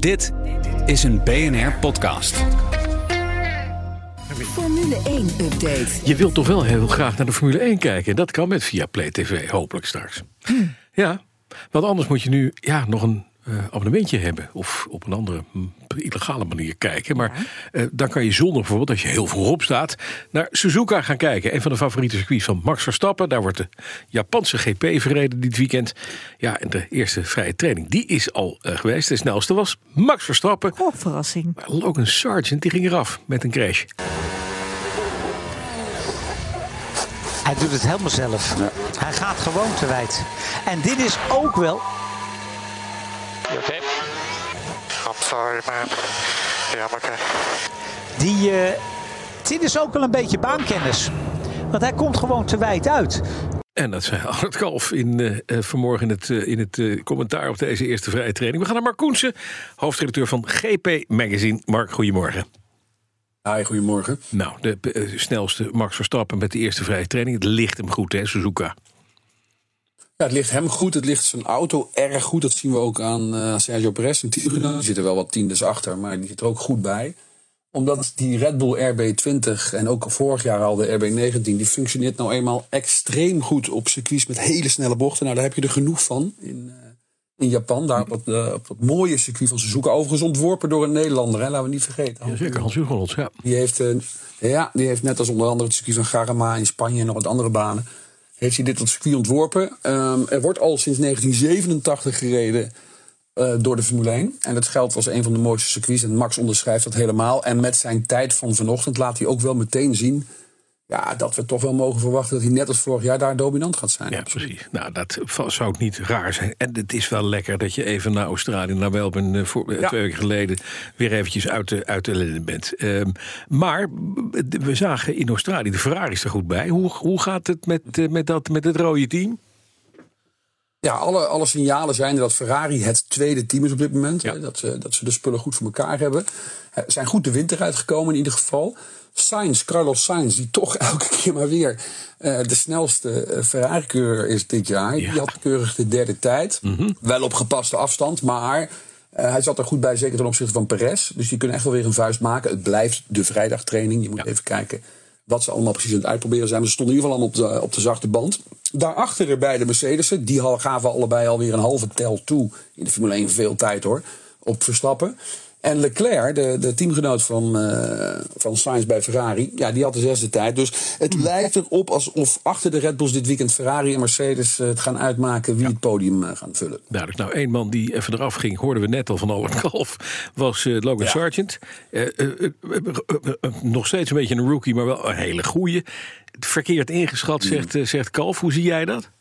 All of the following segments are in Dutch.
Dit is een BNR-podcast. Formule 1-update. Je wilt toch wel heel graag naar de Formule 1 kijken. Dat kan met Viaplay TV, hopelijk straks. Ja, want anders moet je nu nog een abonnementje hebben. Of op een andere illegale manier kijken. Maar dan kan je zondag bijvoorbeeld, als je heel vroeg opstaat, naar Suzuka gaan kijken. Een van de favoriete circuits van Max Verstappen. Daar wordt de Japanse GP verreden dit weekend. Ja, en de eerste vrije training, die is al geweest. De snelste was Max Verstappen. Oh, verrassing. Maar Logan Sargent, die ging eraf met een crash. Hij doet het helemaal zelf. Ja. Hij gaat gewoon te wijd. En dit is ook wel... Okay. I'm sorry, man. Yeah, I'm okay. Dit is ook wel een beetje baankennis. Want hij komt gewoon te wijd uit. En dat zei Albert Kalf vanmorgen in het commentaar op deze eerste vrije training. We gaan naar Mark Koensen, hoofdredacteur van GP Magazine. Mark, goedemorgen. Hi, goedemorgen. Nou, de snelste Max Verstappen met de eerste vrije training. Het ligt hem goed, hè, Suzuka? Ja, het ligt hem goed. Het ligt zijn auto erg goed. Dat zien we ook aan Sergio Perez. Die zit er wel wat tiendes achter, maar die zit er ook goed bij. Omdat die Red Bull RB20 en ook vorig jaar al de RB19... die functioneert nou eenmaal extreem goed op circuits met hele snelle bochten. Nou, daar heb je er genoeg van in Japan. Daar op dat mooie circuit van Suzuka. Overigens ontworpen door een Nederlander, hè? Laten we niet vergeten. Ja, zeker, Hans Hugenholtz, ja. Die heeft net als onder andere het circuit van Jarama in Spanje en nog wat andere banen... heeft hij dit tot circuit ontworpen. Er wordt al sinds 1987 gereden door de Formule 1. En dat geldt als een van de mooiste circuits. En Max onderschrijft dat helemaal. En met zijn tijd van vanochtend laat hij ook wel meteen zien... dat we toch wel mogen verwachten dat hij net als vorig jaar daar dominant gaat zijn. Ja, precies. Nou, dat zou ook niet raar zijn. En het is wel lekker dat je even naar Australië, naar Melbourne, 2 weken geleden, weer eventjes uit de ellende bent. Maar we zagen in Australië de Ferraris er goed bij. Hoe gaat het met het rode team? Ja, alle signalen zijn dat Ferrari het tweede team is op dit moment. Ja. Dat ze de spullen goed voor elkaar hebben. Zijn goed de winter uitgekomen in ieder geval. Carlos Sainz, die toch elke keer maar weer de snelste Ferrari-coureur is dit jaar. Ja. Die had keurig de derde tijd. Mm-hmm. Wel op gepaste afstand, maar hij zat er goed bij, zeker ten opzichte van Perez. Dus die kunnen echt wel weer een vuist maken. Het blijft de vrijdagtraining. Je moet even kijken wat ze allemaal precies aan het uitproberen zijn. Maar ze stonden in ieder geval allemaal op de zachte band. Daarachter de beide Mercedes'en. Die gaven allebei alweer een halve tel toe. In de Formule 1 veel tijd hoor. Op Verstappen. En Leclerc, de teamgenoot van Sainz bij Ferrari, die had de zesde tijd. Dus het lijkt erop alsof achter de Red Bulls dit weekend Ferrari en Mercedes het gaan uitmaken wie het podium gaan vullen. Duidelijk. Nou, één man die even eraf ging, hoorden we net al van Albert Kalf, was Logan Sargent. Nog steeds een beetje een rookie, maar wel een hele goeie. Verkeerd ingeschat, zegt Kalf. Hoe zie jij dat?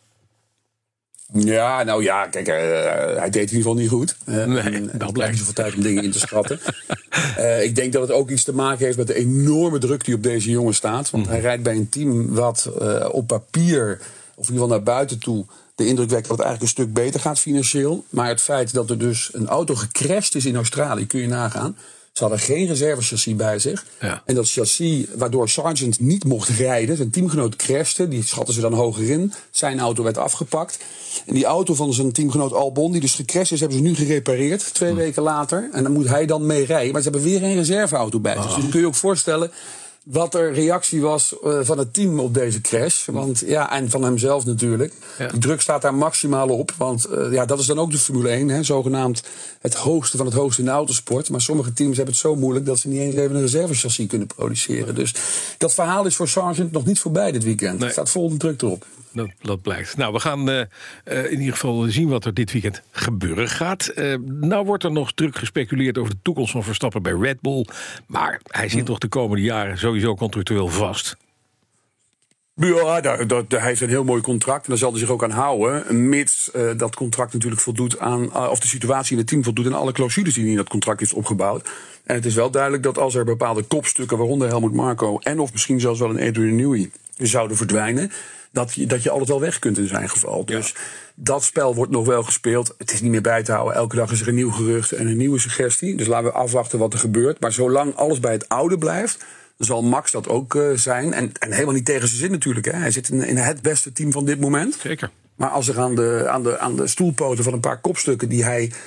Ja, kijk, hij deed in ieder geval niet goed. Dat blijkt zoveel tijd om dingen in te schatten. Ik denk dat het ook iets te maken heeft met de enorme druk die op deze jongen staat. Want hij rijdt bij een team wat op papier, of in ieder geval naar buiten toe, de indruk wekt dat het eigenlijk een stuk beter gaat financieel. Maar het feit dat er dus een auto gecrashed is in Australië, kun je nagaan. Ze hadden geen reservechassis bij zich. Ja. En dat chassis waardoor Sargent niet mocht rijden. Zijn teamgenoot crashte, die schatten ze dan hoger in. Zijn auto werd afgepakt. En die auto van zijn teamgenoot Albon, die dus gecrashed is, hebben ze nu gerepareerd 2 weken later. En dan moet hij dan mee rijden. Maar ze hebben weer een reserveauto bij zich. Dus dan kun je ook voorstellen wat er reactie was van het team op deze crash. Want en van hemzelf natuurlijk. Ja. Die druk staat daar maximaal op. Want dat is dan ook de Formule 1. Hè, zogenaamd het hoogste van het hoogste in de autosport. Maar sommige teams hebben het zo moeilijk dat ze niet eens even een reservechassis kunnen produceren. Dus dat verhaal is voor Sargent nog niet voorbij dit weekend. Nee. Er staat vol de druk erop. Dat blijkt. Nou, we gaan in ieder geval zien wat er dit weekend gebeuren gaat. Nou wordt er nog druk gespeculeerd over de toekomst van Verstappen bij Red Bull. Maar hij zit toch de komende jaren sowieso contractueel vast. Ja, hij heeft een heel mooi contract en daar zal hij zich ook aan houden. Mits dat contract natuurlijk voldoet aan, of de situatie in het team voldoet aan alle clausules die in dat contract heeft opgebouwd. En het is wel duidelijk dat als er bepaalde kopstukken, waaronder Helmut Marko en of misschien zelfs wel een Adrian Newey, zouden verdwijnen, dat je altijd wel weg kunt in zijn geval. Dus dat spel wordt nog wel gespeeld. Het is niet meer bij te houden. Elke dag is er een nieuw gerucht en een nieuwe suggestie. Dus laten we afwachten wat er gebeurt. Maar zolang alles bij het oude blijft, zal Max dat ook zijn. En helemaal niet tegen zijn zin natuurlijk. Hè. Hij zit in het beste team van dit moment. Zeker. Maar als er aan de stoelpoten van een paar kopstukken die hij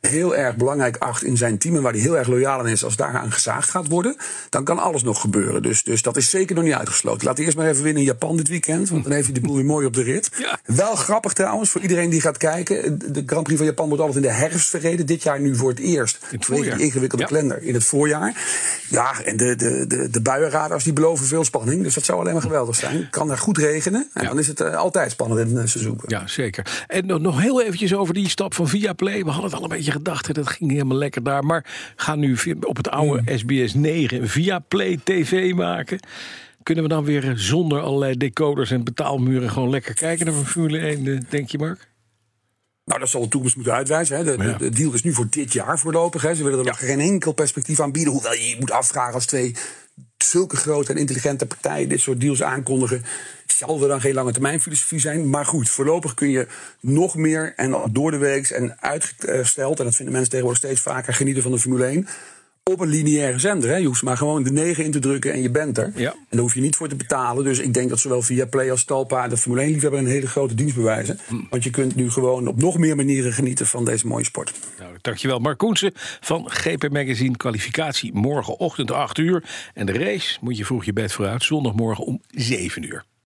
heel erg belangrijk acht in zijn team en waar hij heel erg loyaal aan is, als daaraan gezaagd gaat worden, dan kan alles nog gebeuren. Dus dat is zeker nog niet uitgesloten. Laat hij eerst maar even winnen in Japan dit weekend, want dan heeft hij de boel weer mooi op de rit. Ja. Wel grappig trouwens, voor iedereen die gaat kijken. De Grand Prix van Japan wordt altijd in de herfst verreden. Dit jaar nu voor het eerst. Vanwege die ingewikkelde kalender in het voorjaar. Ja, en de buienradars die beloven veel spanning. Dus dat zou alleen maar geweldig zijn. Het kan er goed regenen. En dan is het altijd spannend in het seizoen. Ja, zeker. En nog heel eventjes over die stap van Viaplay. We hadden het al een beetje gedacht. Dat ging helemaal lekker daar. Maar gaan nu op het oude SBS 9 Viaplay TV maken. Kunnen we dan weer zonder allerlei decoders en betaalmuren gewoon lekker kijken naar Formule 1, denk je, Mark? Nou, dat zal de toekomst moeten uitwijzen. Hè. De deal is nu voor dit jaar voorlopig. Hè. Ze willen er nog geen enkel perspectief aan bieden. Hoewel je moet afvragen als twee zulke grote en intelligente partijen dit soort deals aankondigen. Zal er dan geen lange termijn filosofie zijn? Maar goed, voorlopig kun je nog meer en door de week en uitgesteld, en dat vinden mensen tegenwoordig steeds vaker, genieten van de Formule 1. Op een lineaire zender. Hè. Je hoeft maar gewoon de 9 in te drukken en je bent er. Ja. En daar hoef je niet voor te betalen. Dus ik denk dat zowel Viaplay als Talpa de Formule 1-liefhebber een hele grote dienst bewijzen. Want je kunt nu gewoon op nog meer manieren genieten van deze mooie sport. Nou, dankjewel. Mark Koensen van GP Magazine. Kwalificatie morgenochtend 8 uur. En de race moet je vroeg je bed vooruit. Zondagmorgen om 7 uur.